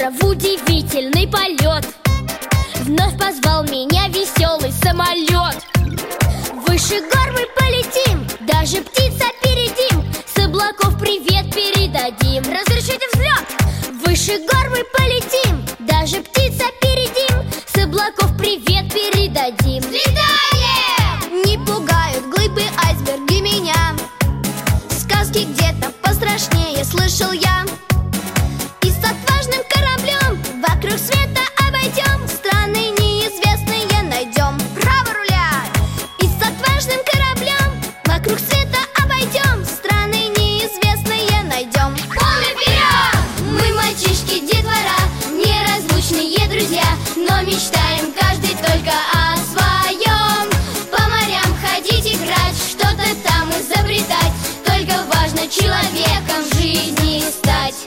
утро в удивительный полет. Вновь позвал меня веселый самолет. Выше гор мы полетим, даже птиц опередим, с облаков привет передадим. Разрешите взлет! Выше гор мы полетим, даже птиц опередим, с облаков привет передадим. Летаем! Не пугают глыбы, айсберги меня. Сказки где-то пострашнее слышал я. И с отважным кораблем вокруг света обойдем, страны неизвестные найдем. Право руля! И с отважным кораблем вокруг света обойдем, страны неизвестные найдем. Полный вперед! Мы мальчишки, детвора, неразлучные друзья, но мечтаем каждый только о своем. По морям ходить, играть, что-то там изобретать, только важно человеком в жизни стать.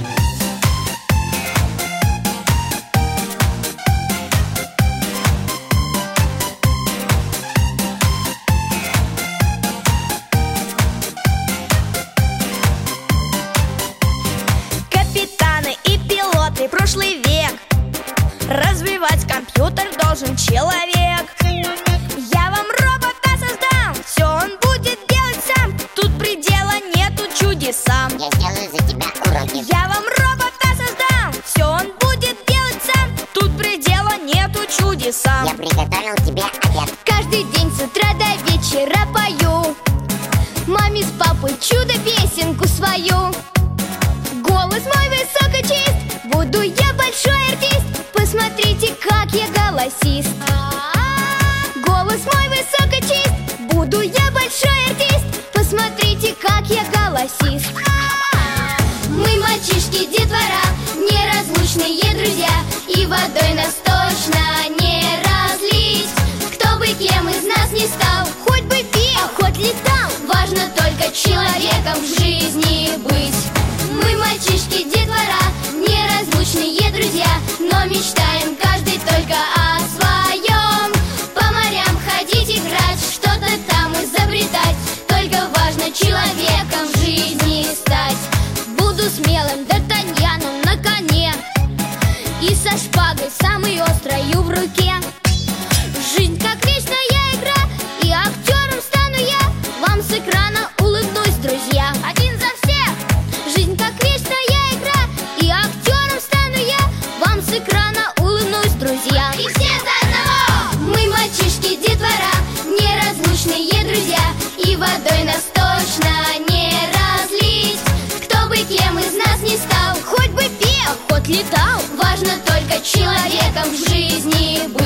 Капитаны и пилоты, прошлый век, развивать компьютер должен человек. Я вам робота создам, все он будет делать сам, тут предела нету чудесам. Я сделаю за тебя уроки. Я вам робота создам, все он будет делать сам, тут предела нету чудесам. Я приготовил тебе обед. Каждый день с утра до вечера пою маме с папой чудо-песенку свою. Голос мой высок и чист, буду я большой артист, посмотрите, как я голосист. Голос мой высок и чист, буду я большой артист, посмотрите, как я голосист. Мы мальчишки, детвора, неразлучные друзья, и водой нас точно не разлить. Кто бы кем из нас ни стал, хоть бы пел, хоть летал, важно только человеком в жизни быть. Мы мальчишки, детвора, неразлучные друзья, но мечтаем каждый только о своем. По морям ходить, играть, что-то там изобретать, только важно человеком в жизни стать. Буду смелым д'Артаньяном на коне и со шпагой самой острою в руке. Жизнь как вечная игра, и актером стану я, вам с экрана улыбнусь, друзья. Один за всех! Жизнь как вечная игра, и актером стану я, вам с экрана улыбнусь, друзья. И все за одного! Мы мальчишки, детвора, неразлучные друзья, и водой нас точно не разлить. Кто бы кем из нас ни стал, хоть бы пел, хоть летал, важно только человеком в жизни быть.